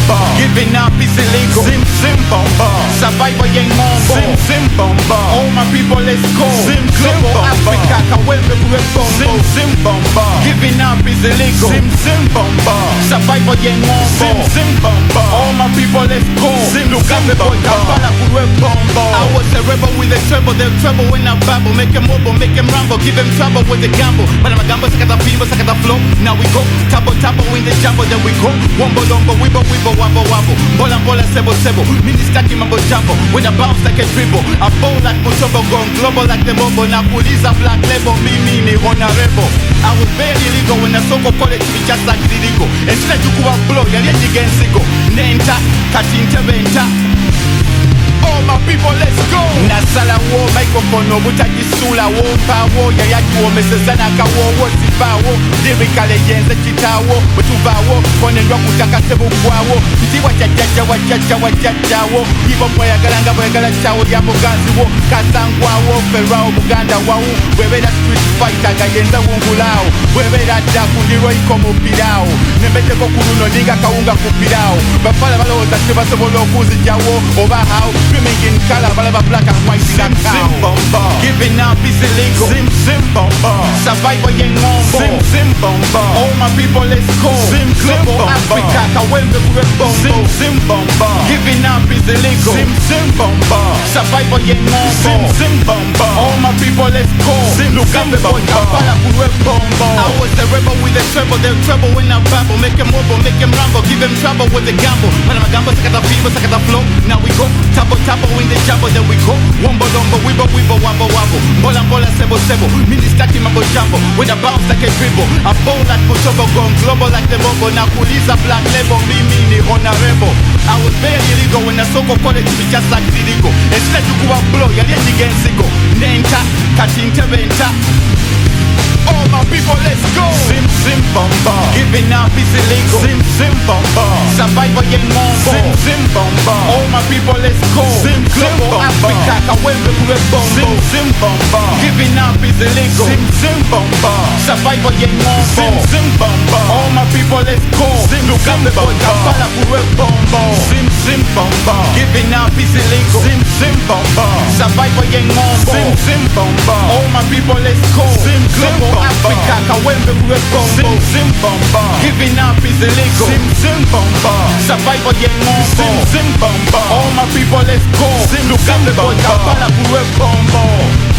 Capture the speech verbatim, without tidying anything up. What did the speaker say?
bomba. Giving up is illegal. Sim sim bomba. Survival yang mombo. Sim sim bomba. All my people let's go. Sim sim bomba. Africa kawembe kuwe bombo. Sim sim bomba. Giving up is illegal. Sim sim bomba. Survival yang mombo. Sim sim bomba. All my people let's go. Sim sim bomba. Kampala kuwe bombo. I was a rebel with a treble. They'll trouble when I babble. Make them mobile, make them ramble. Give them trouble with the gamble. But I'm a gamble, sakata fever, sakata flow. Now we go. Tabo tabo in the jumbo, then we go. Wombo lombo, wibbo wibbo, wabbo wabbo. Bola bola sebo sebo. Mini stacky mambo jumbo. When I bounce like a dribble. I bowl like Mutombo, gone global like the mobile. Now police a black label, me me me honorable. I was very legal when I saw go college to be just like Dirigo. And she like to go and blow, yeah, yeah, again sigo. Nenta, katinta benta. All my people, let's go. Nasala wo, microphone, no butaji sula wo, pawo, ya ya wo, mesezana ka wo, wo sipawo, lyrically yenze chitawo, betuvawo, kone ndwa kutaka sebo kwawo, kitiwa chachacha wa chacha wa chacha wo, ibo mwe galanga mwe gala chawo ya muganzi wo, kasangwa wo, ferao buganda wa wo, webera street fighter ga yenza wungulao, webera daku ndiro iko mupirao, nembete ko kuruno ninga kaunga kupirao, bafala baloza seba sebolo kuzi jawo, oba hao, swimming in color, balaba black and white in a cow. Sim bomba. Giving up is illegal. Sim sim bomba. Survival yang mombo. Sim sim bomba. All my people let's go. Sim sim bomba. Africa kawembe kuwe bombo. Sim sim bomba. Giving up is illegal. Sim sim bomba. Survival yang mombo. Sim sim bomba. All my people let's go. Sim sim bomba. Kampala kuwe bombo. I was a rebel with a treble. They'll trouble when I babble. Make them mobile, make them ramble. Give them trouble with the gamble. When I'm a gamble, sakata fever, sakata flow. Now we go. Tabo tabo in the jumbo, then we go. Wombo lombo, wibbo wibbo, wabbo wabbo. Bola bola sebo sebo. Mini stacky mambo jumbo. When I bounce like a dribble. I bowl like Mutombo, gone global like the mobile. Now police a black label, me me me honorable. I was very illegal when I saw go college to be just like Dirigo. And she like to go and blow, yeah, yeah, again sigo. Nenta, katinta benta. All my people, let's go. Sim sim bomba. Giving up is illegal. Sim sim bomba. Survival yang mombo. Sim sim bomba. All my people, let's go. Sim sim bomba. Africa kawembe kuwe bombo. Sim sim bomba. Giving up is illegal. Sim sim bomba. Survival yang mombo. Sim sim bomba. All my people, let's go. Sim sim bomba. Kampala kuwe bombo. Sim sim bomba. Giving up is illegal. Sim sim bomba. Survival yang mombo. Sim sim bomba. All my people, let's go. Sim sim bomba. Africa kawembe kuwe bombo. Sim sim bomba. Giving up is illegal. Sim sim bomba. Survival yang mombo. Sim sim bomba. All my people let's go. Sim sim bomba. Kampala kuwe bombo.